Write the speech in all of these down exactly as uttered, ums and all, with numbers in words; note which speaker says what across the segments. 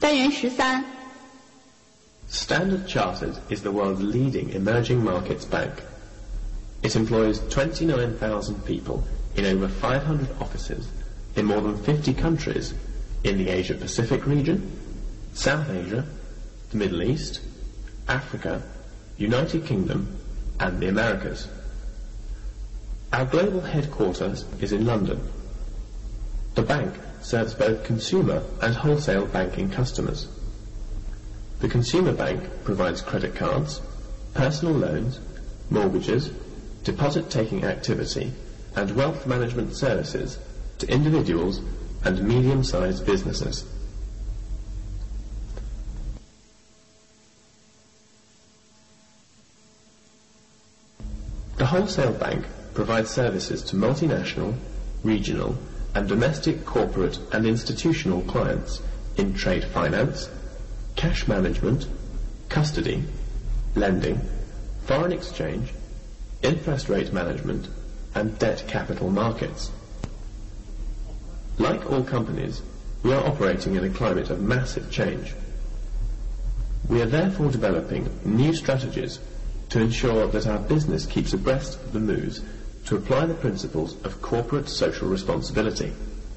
Speaker 1: 单元十三
Speaker 2: Standard Chartered is the world's leading emerging markets bank. It employs twenty-nine thousand people in over five hundred offices in more than fifty countries in the Asia-Pacific region, South Asia, the Middle East, Africa, United Kingdom, and the Americas. Our global headquarters is in London. The bank serves both consumer and wholesale banking customers. The consumer bank provides credit cards, personal loans, mortgages, deposit-taking activity, and wealth management services to individuals and medium-sized businesses. The wholesale bank provides services to multinational, regional, and domestic corporate and institutional clients in trade finance, cash management, custody, lending, foreign exchange, interest rate management, and debt capital markets. Like all companies, we are operating in a climate of massive change. We are therefore developing new strategies to ensure that our business keeps abreast of the moves to apply the principles of corporate social responsibility.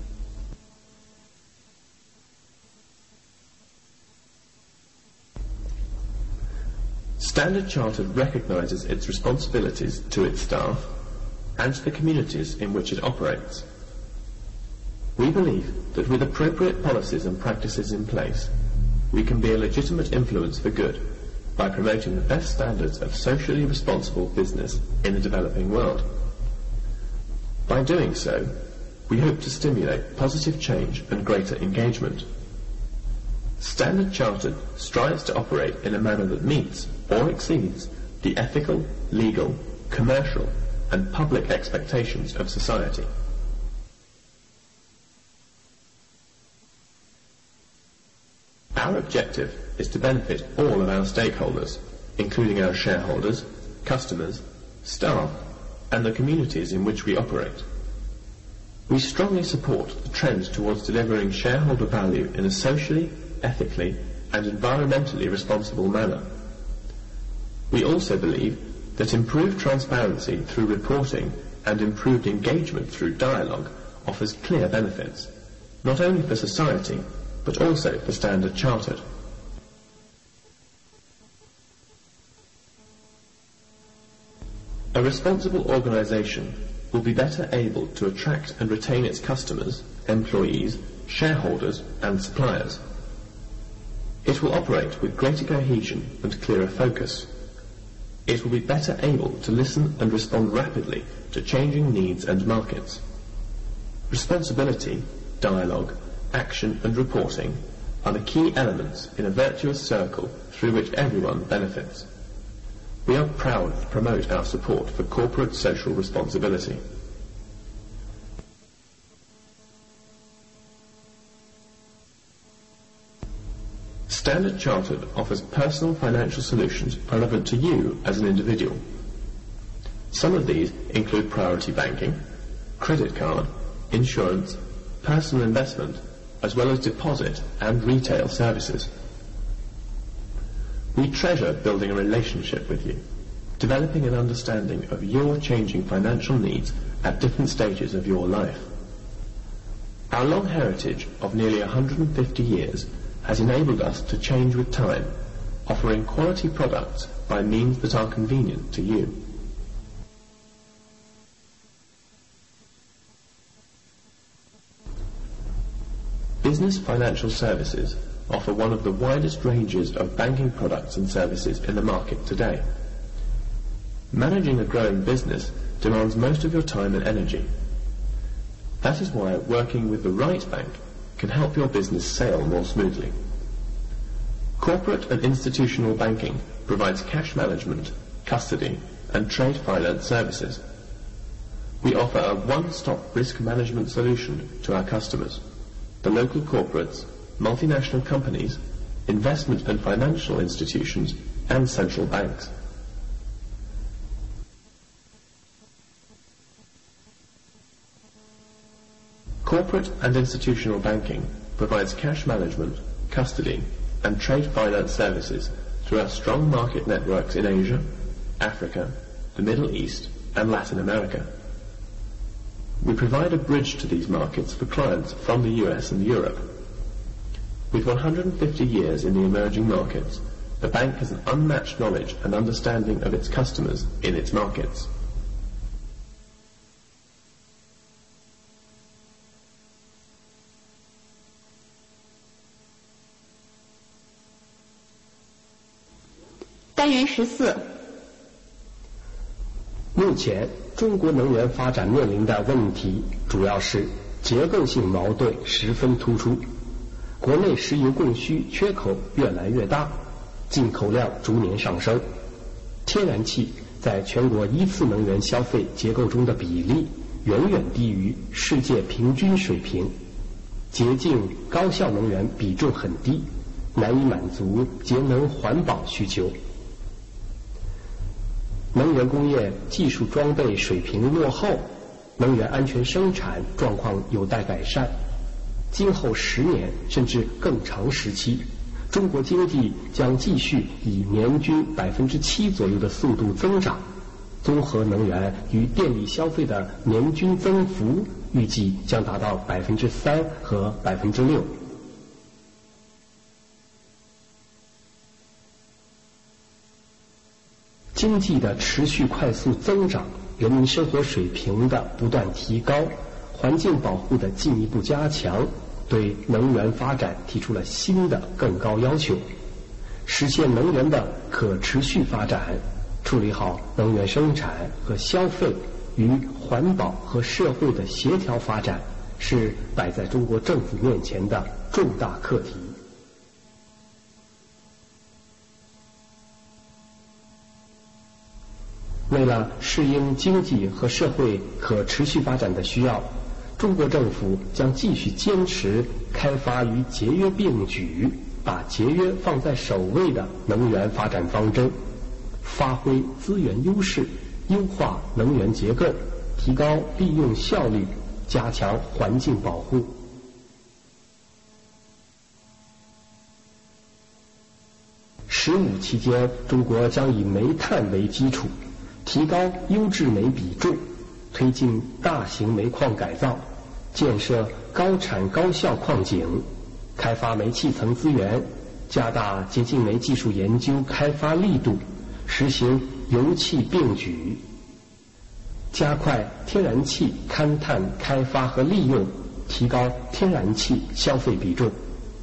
Speaker 2: Standard Chartered recognises its responsibilities to its staff and to the communities in which it operates. We believe that with appropriate policies and practices in place, we can be a legitimate influence for good by promoting the best standards of socially responsible business in the developing world. By doing so, we hope to stimulate positive change and greater engagement. Standard Chartered strives to operate in a manner that meets or exceeds the ethical, legal, commercial, and public expectations of society. Our objective is to benefit all of our stakeholders, including our shareholders, customers, staff, and the communities in which we operate. We strongly support the trend towards delivering shareholder value in a socially, ethically, and environmentally responsible manner. We also believe that improved transparency through reporting and improved engagement through dialogue offers clear benefits, not only for society, but also for Standard Chartered. A responsible organisation will be better able to attract and retain its customers, employees, shareholders, and suppliers. It will operate with greater cohesion and clearer focus. It will be better able to listen and respond rapidly to changing needs and markets. Responsibility, dialogue, action and reporting are the key elements in a virtuous circle through which everyone benefits. We are proud to promote our support for corporate social responsibility. Standard Chartered offers personal financial solutions relevant to you as an individual. Some of these include priority banking, credit card, insurance, personal investment, as well as deposit and retail services. We treasure building a relationship with you, developing an understanding of your changing financial needs at different stages of your life. Our long heritage of nearly one hundred fifty years has enabled us to change with time, offering quality products by means that are convenient to you. Business Financial Services offer one of the widest ranges of banking products and services in the market today. Managing a growing business demands most of your time and energy. That is why working with the right bank can help your business sail more smoothly. Corporate and institutional banking provides cash management, custody, and trade finance services. We offer a one-stop risk management solution to our customers, the local corporates, multinational companies, investment and financial institutions, and central banks. Corporate and institutional banking provides cash management, custody, and trade finance services through our strong market networks in Asia, Africa, the Middle East, and Latin America. We provide a bridge to these markets for clients from the U S and Europe. With one hundred fifty years in the emerging markets, the bank has an unmatched knowledge and understanding of its customers in its markets.
Speaker 1: 单元十四。
Speaker 3: 目前中国能源发展面临的问题主要是结构性矛盾十分突出，国内石油供需缺口越来越大，进口量逐年上升，天然气在全国一次能源消费结构中的比例远远低于世界平均水平，洁净高效能源比重很低，难以满足节能环保需求。能源工业技术装备水平落后，能源安全生产状况有待改善。今后十年甚至更长时期，中国经济将继续以年均百分之七左右的速度增长，综合能源与电力消费的年均增幅预计将达到百分之三和百分之六。经济的持续快速增长，人民生活水平的不断提高，环境保护的进一步加强，对能源发展提出了新的更高要求。实现能源的可持续发展，处理好能源生产和消费与环保和社会的协调发展，是摆在中国政府面前的重大课题。为了适应经济和社会可持续发展的需要，中国政府将继续坚持开发与节约并举，把节约放在首位的能源发展方针，发挥资源优势，优化能源结构，提高利用效率，加强环境保护。十五期间，中国将以煤炭为基础，提高优质煤比重，推进大型煤矿改造，建设高产高效矿井，开发煤气层资源，加大洁净煤技术研究开发力度，实行油气并举，加快天然气勘探开发和利用，提高天然气消费比重。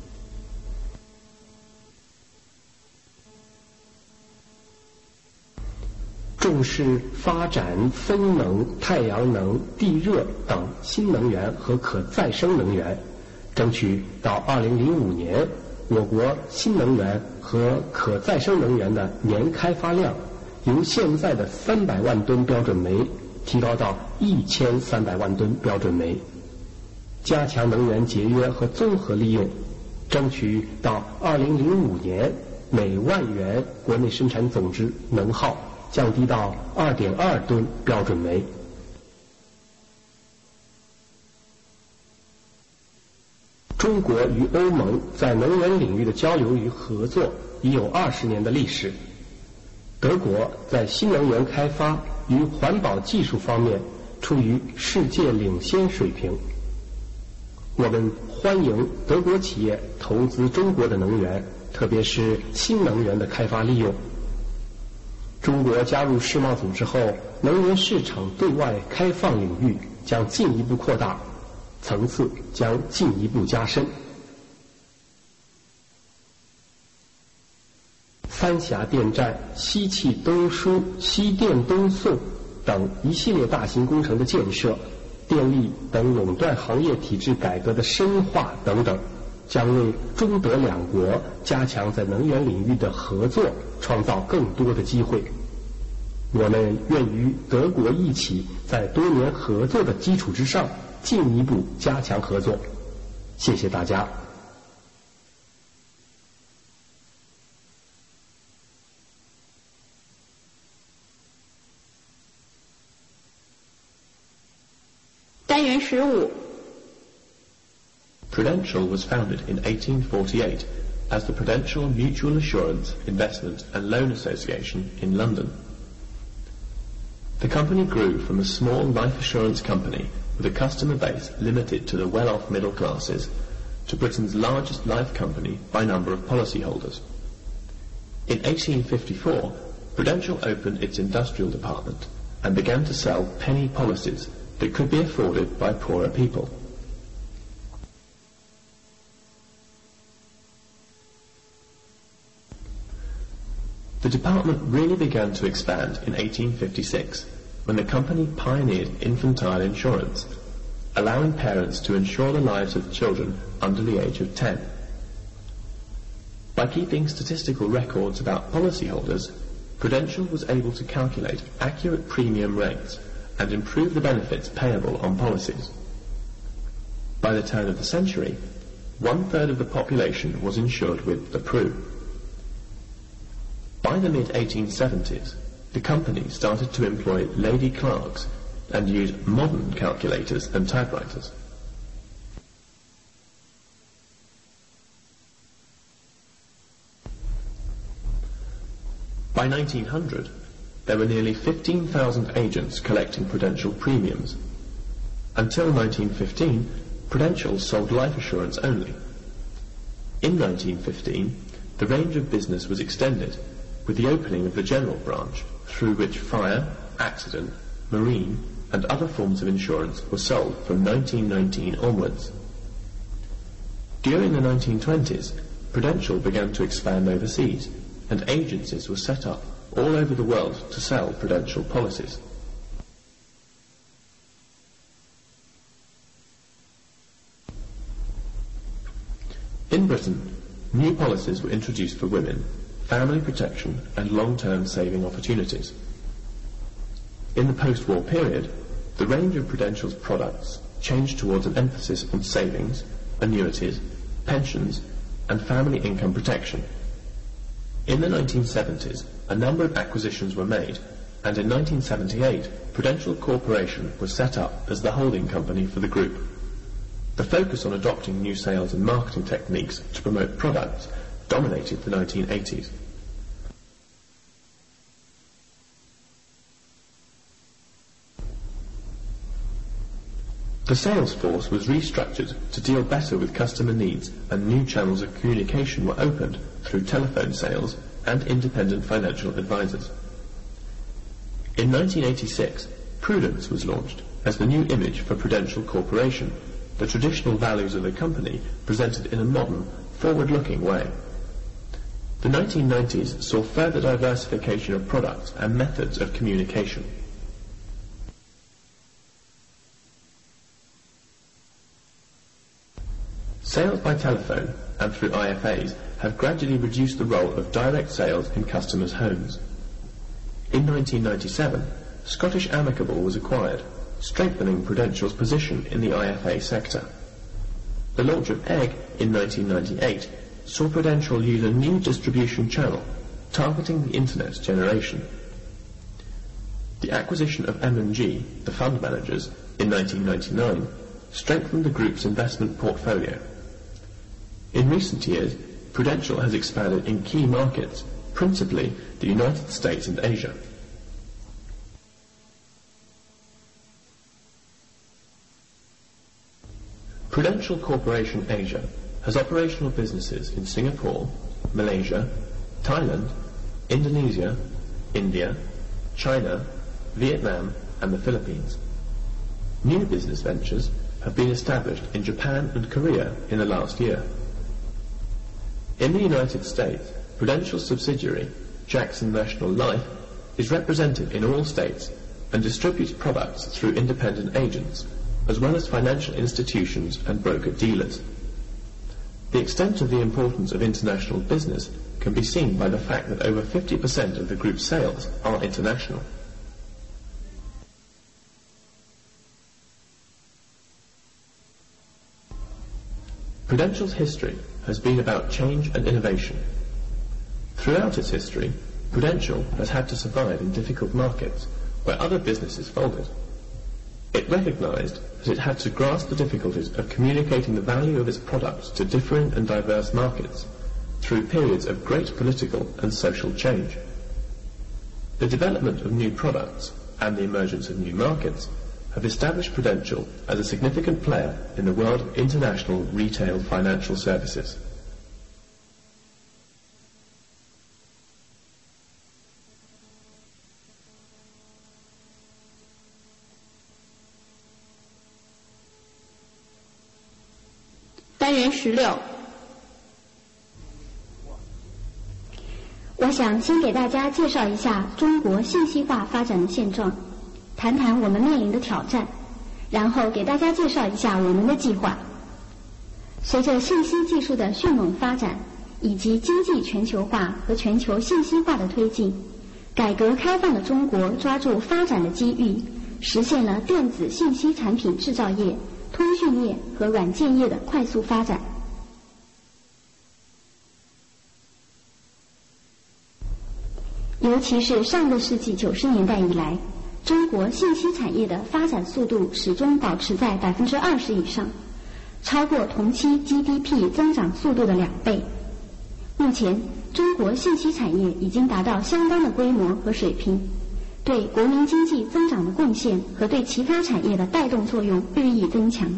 Speaker 3: 重视发展风能、太阳能、地热等新能源和可再生能源，争取到二零零五年，我国新能源和可再生能源的年开发量由现在的三百万吨标准煤提高到一千三百万吨标准煤，加强能源节约和综合利用，争取到二零零五年每万元国内生产总值能耗降低到 二点二吨标准煤。中国与欧盟在能源领域的交流与合作已有二十年的历史。德国在新能源开发与环保技术方面处于世界领先水平。我们欢迎德国企业投资中国的能源，特别是新能源的开发利用。中国加入世贸组织后，能源市场对外开放领域将进一步扩大，层次将进一步加深。三峡电站、西气东输、西电东送等一系列大型工程的建设，电力等垄断行业体制改革的深化等等，将为中德两国加强在能源领域的合作创造更多的机会。我们愿与德国一起在多年合作的基础之上进一步加强合作。谢谢大家。
Speaker 1: 单元十五。
Speaker 2: Prudential was founded in eighteen forty-eight as the Prudential Mutual Assurance, Investment and Loan Association in London. The company grew from a small life assurance company with a customer base limited to the well-off middle classes to Britain's largest life company by number of policyholders. In eighteen fifty-four, Prudential opened its industrial department and began to sell penny policies that could be afforded by poorer people. The department really began to expand in eighteen fifty-six, when the company pioneered infantile insurance, allowing parents to insure the lives of children under the age of ten. By keeping statistical records about policyholders, Prudential was able to calculate accurate premium rates and improve the benefits payable on policies. By the turn of the century, one-third of the population was insured with the Pru. By the mid eighteen seventies, the company started to employ lady clerks and use modern calculators and typewriters. By nineteen hundred, there were nearly fifteen thousand agents collecting Prudential premiums. Until nineteen fifteen, Prudential sold life assurance only. In nineteen fifteen, the range of business was extended with the opening of the general branch, through which fire, accident, marine, and other forms of insurance were sold from nineteen nineteen onwards. During the nineteen twenties, Prudential began to expand overseas, and agencies were set up all over the world to sell Prudential policies. In Britain, new policies were introduced for women, family protection and long-term saving opportunities. In the post-war period, the range of Prudential's products changed towards an emphasis on savings, annuities, pensions and family income protection. In the nineteen seventies, a number of acquisitions were made, and in nineteen seventy-eight, Prudential Corporation was set up as the holding company for the group. The focus on adopting new sales and marketing techniques to promote products dominated the nineteen eighties. The sales force was restructured to deal better with customer needs, and new channels of communication were opened through telephone sales and independent financial advisors. In nineteen eighty-six, Prudence was launched as the new image for Prudential Corporation, the traditional values of the company presented in a modern, forward-looking way. The nineteen nineties saw further diversification of products and methods of communication. Sales by telephone and through I F As have gradually reduced the role of direct sales in customers' homes. In nineteen ninety-seven, Scottish Amicable was acquired, strengthening Prudential's position in the I F A sector. The launch of Egg in nineteen ninety-eight saw Prudential use a new distribution channel, targeting the Internet generation. The acquisition of M and G, the fund managers, in nineteen ninety-nine, strengthened the group's investment portfolio. In recent years, Prudential has expanded in key markets, principally the United States and Asia. Prudential Corporation Asia has operational businesses in Singapore, Malaysia, Thailand, Indonesia, India, China, Vietnam and the Philippines. New business ventures have been established in Japan and Korea in the last year. In the United States, Prudential's subsidiary, Jackson National Life, is represented in all states and distributes products through independent agents, as well as financial institutions and broker-dealers. The extent of the importance of international business can be seen by the fact that over fifty percent of the group's sales are international. Prudential's history has been about change and innovation. Throughout its history, Prudential has had to survive in difficult markets where other businesses folded. It recognized that it had to grasp the difficulties of communicating the value of its products to differing and diverse markets through periods of great political and social change. The development of new products and the emergence of new markets have established Prudential as a significant player in the world of international retail financial services.
Speaker 1: 单元十六，
Speaker 4: 我想先给大家介绍一下中国信息化发展的现状，谈谈我们面临的挑战，然后给大家介绍一下我们的计划。随着信息技术的迅猛发展，以及经济全球化和全球信息化的推进，改革开放的中国抓住发展的机遇，实现了电子信息产品制造业、通讯业和软件业的快速发展。尤其是上个世纪九十年代以来，中国信息产业的发展速度始终保持在百分之二十以上，超过同期 G D P 增长速度的两倍。目前，中国信息产业已经达到相当的规模和水平，对国民经济增长的贡献和对其他产业的带动作用日益增强。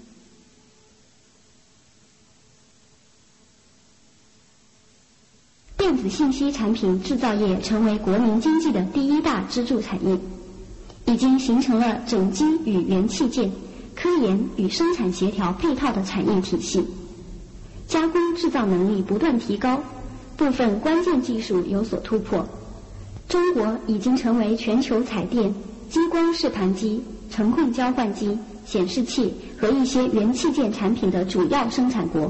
Speaker 4: 电子信息产品制造业成为国民经济的第一大支柱产业，已经形成了整机与元器件、科研与生产协调配套的产业体系，加工制造能力不断提高，部分关键技术有所突破。中国已经成为全球彩电、激光视盘机、程控交换机、显示器和一些元器件产品的主要生产国。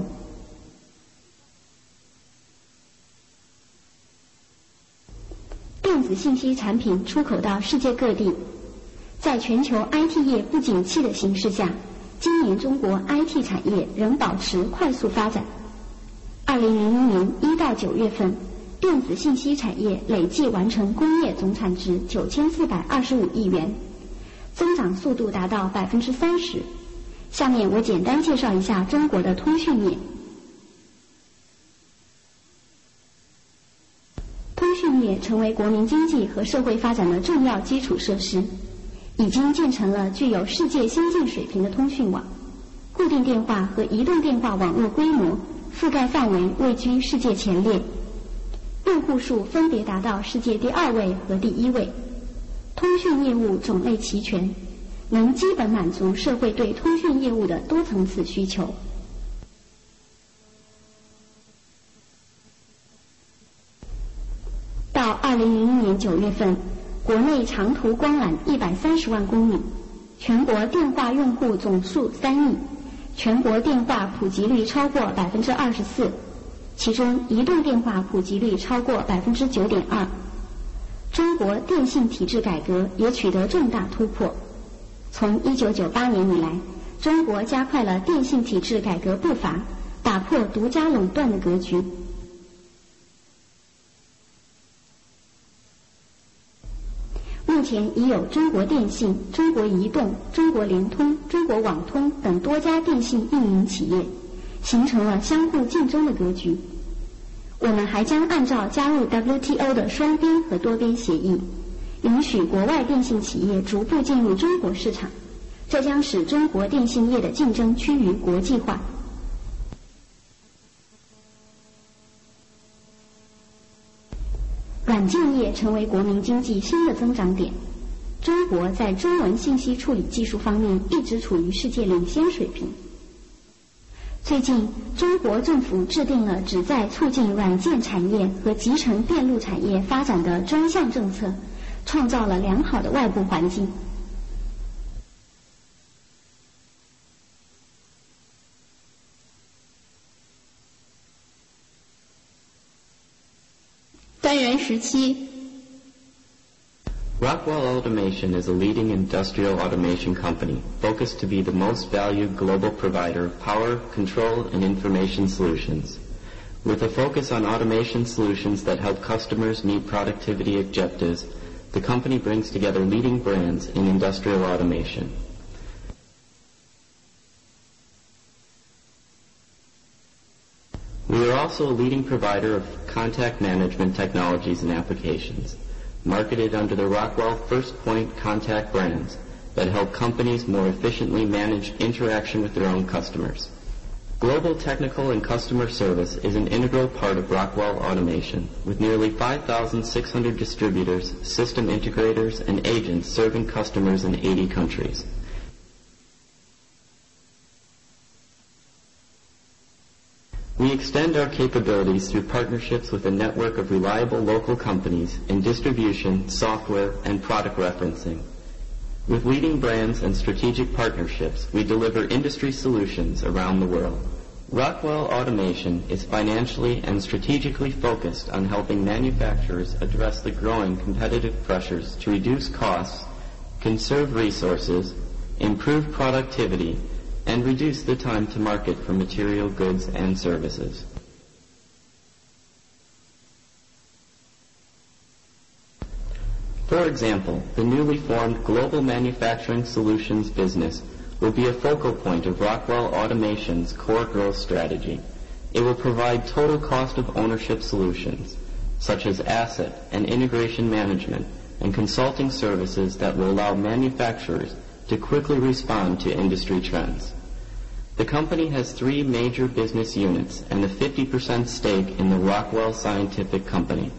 Speaker 4: 电子信息产品出口到世界各地，在全球 I T 业不景气的形势下，今年中国 I T 产业仍保持快速发展。二零零一年一到九月份，电子信息产业累计完成工业总产值九千四百二十五亿元，增长速度达到百分之三十。下面我简单介绍一下中国的通讯业。通讯业成为国民经济和社会发展的重要基础设施，已经建成了具有世界先进水平的通讯网，固定电话和移动电话网络规模、覆盖范围位居世界前列，用户数分别达到世界第二位和第一位。通讯业务种类齐全，能基本满足社会对通讯业务的多层次需求。到二零零一年九月份，国内长途光缆一百三十万公里，全国电话用户总数三亿，全国电话普及率超过百分之二十四，其中移动电话普及率超过百分之九点二。中国电信体制改革也取得重大突破。从一九九八年以来，中国加快了电信体制改革步伐，打破独家垄断的格局。目前已有中国电信、中国移动、中国联通、中国网通等多家电信运营企业，形成了相互竞争的格局。我们还将按照加入 W T O 的双边和多边协议，允许国外电信企业逐步进入中国市场，这将使中国电信业的竞争趋于国际化。软件业成为国民经济新的增长点。中国在中文信息处理技术方面一直处于世界领先水平。最近，中国政府制定了旨在促进软件产业和集成电路产业发展的专项政策，创造了良好的外部环境。
Speaker 1: 单元十七。
Speaker 5: Rockwell Automation is a leading industrial automation company focused to be the most valued global provider of power, control, and information solutions. With a focus on automation solutions that help customers meet productivity objectives, the company brings together leading brands in industrial automation. also a leading provider of contact management technologies and applications, marketed under the Rockwell FirstPoint contact brands that help companies more efficiently manage interaction with their own customers. Global technical and customer service is an integral part of Rockwell Automation, with nearly five thousand six hundred distributors, system integrators, and agents serving customers in eighty countries. We extend our capabilities through partnerships with a network of reliable local companies in distribution, software, and product referencing. With leading brands and strategic partnerships, we deliver industry solutions around the world. Rockwell Automation is financially and strategically focused on helping manufacturers address the growing competitive pressures to reduce costs, conserve resources, improve productivity, and reduce the time to market for material goods and services. For example, the newly formed Global Manufacturing Solutions business will be a focal point of Rockwell Automation's core growth strategy. It will provide total cost of ownership solutions, such as asset and integration management and consulting services that will allow manufacturers to quickly respond to industry trends. The company has three major business units and a fifty percent stake in the Rockwell Scientific Company.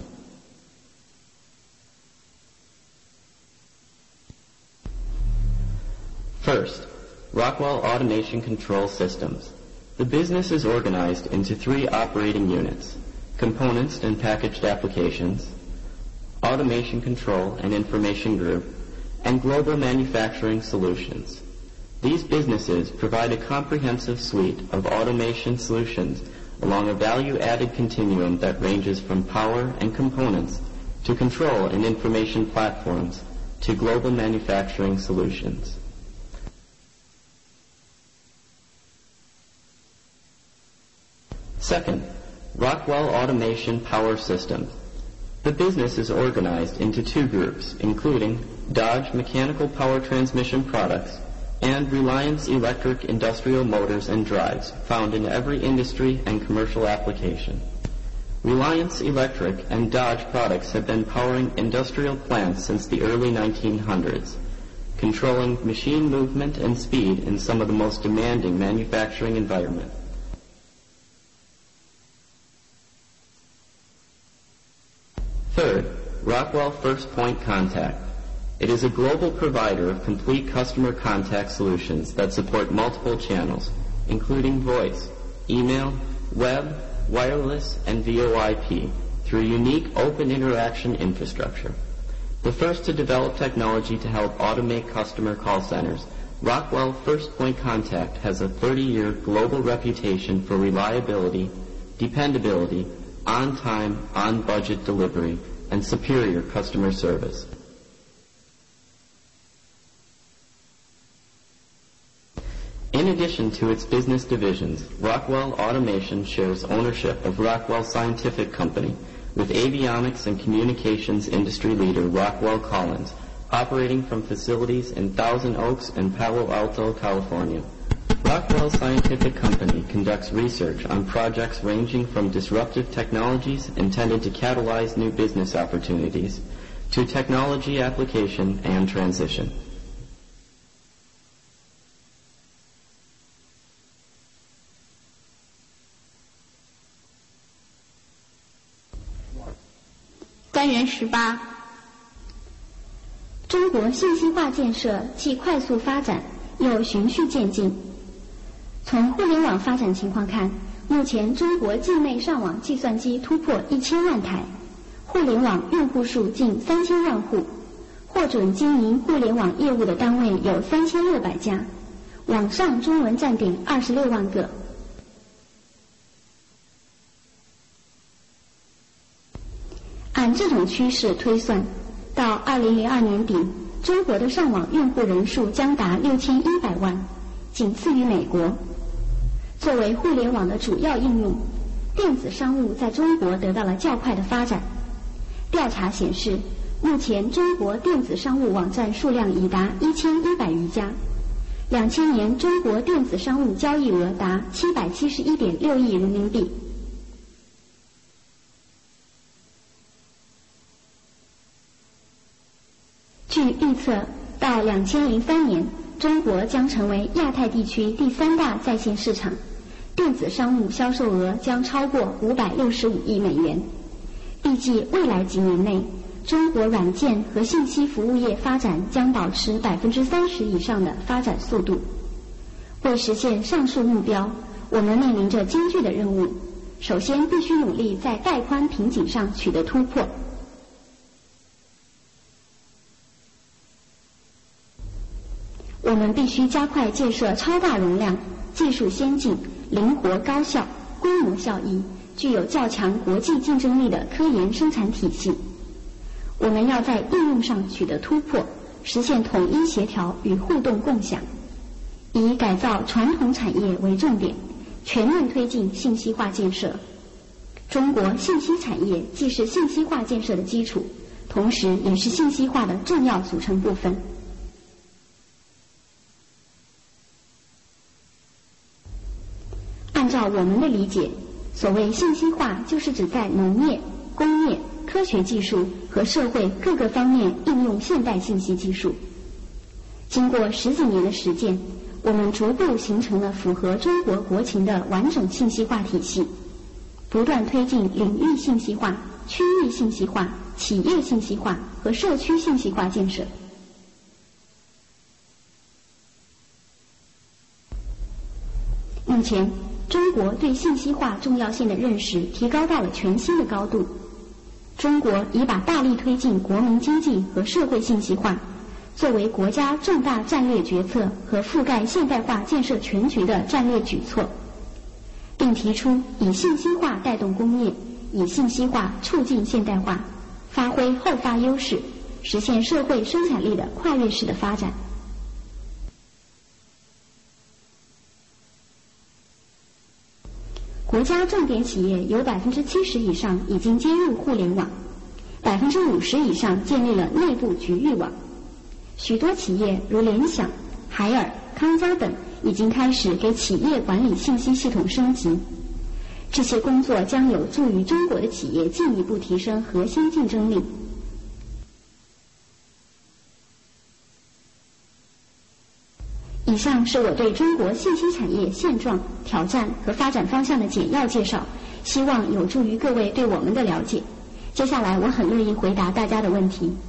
Speaker 5: First, Rockwell Automation Control Systems. The business is organized into three operating units: Components and Packaged Applications, Automation Control and Information Group, and Global Manufacturing Solutions. These businesses provide a comprehensive suite of automation solutions along a value-added continuum that ranges from power and components to control and information platforms to global manufacturing solutions. Second, Rockwell Automation Power Systems. The business is organized into two groups, including Dodge Mechanical Power Transmission Products and Reliance Electric Industrial Motors and Drives, found in every industry and commercial application. Reliance Electric and Dodge products have been powering industrial plants since the early nineteen hundreds, controlling machine movement and speed in some of the most demanding manufacturing environments. Third, Rockwell FirstPoint Contact. It is a global provider of complete customer contact solutions that support multiple channels, including voice, email, web, wireless, and V O I P, through unique open interaction infrastructure. The first to develop technology to help automate customer call centers, Rockwell FirstPoint Contact has a thirty-year global reputation for reliability, dependability, on-time, on-budget delivery, and superior customer service. In addition to its business divisions, Rockwell Automation shares ownership of Rockwell Scientific Company with avionics and communications industry leader Rockwell Collins, operating from facilities in Thousand Oaks and Palo Alto, California. Rockwell Scientific Company conducts research on projects ranging from disruptive technologies intended to catalyze new business opportunities to technology application and transition.
Speaker 1: 单元十八，
Speaker 4: 中国信息化建设既快速发展，又循序渐进。从互联网发展情况看，目前中国境内上网计算机突破一千万台，互联网用户数近三千万户，获准经营互联网业务的单位有三千六百家，网上中文站点二十六万个。按这种趋势推算，到二零零二年底，中国的上网用户人数将达六千一百万，仅次于美国。作为互联网的主要应用，电子商务在中国得到了较快的发展。调查显示，目前中国电子商务网站数量已达一千一百余家。两千年中国电子商务交易额达七百七十一点六亿人民币。 据预测，到两千零三年，中国将成为亚太地区第三大在线市场，电子商务销售额将超过五百六十五亿美元。预计未来几年内，中国软件和信息服务业发展将保持百分之三十以上的发展速度。为实现上述目标，我们面临着艰巨的任务。首先，必须努力在带宽瓶颈上取得突破。我们必须加快建设超大容量、技术先进、灵活高效、规模效益、具有较强国际竞争力的科研生产体系。我们要在应用上取得突破，实现统一协调与互动共享，以改造传统产业为重点，全面推进信息化建设。中国信息产业既是信息化建设的基础，同时也是信息化的重要组成部分。按照我们的理解，所谓信息化就是指在农业、工业、科学技术和社会各个方面应用现代信息技术。经过十几年的实践，我们逐步形成了符合中国国情的完整信息化体系，不断推进领域信息化、区域信息化、企业信息化和社区信息化建设。目前，中国对信息化重要性的认识提高到了全新的高度。中国已把大力推进国民经济和社会信息化作为国家重大战略决策和覆盖现代化建设全局的战略举措，并提出以信息化带动工业，以信息化促进现代化，发挥后发优势，实现社会生产力的跨越式的发展。国家重点企业有百分之七十以上已经接入互联网，百分之五十以上建立了内部局域网。许多企业如联想、海尔、康佳等已经开始给企业管理信息系统升级。这些工作将有助于中国的企业进一步提升核心竞争力。以上是我对中国信息产业现状、挑战和发展方向的简要介绍，希望有助于各位对我们的了解。接下来我很乐意回答大家的问题。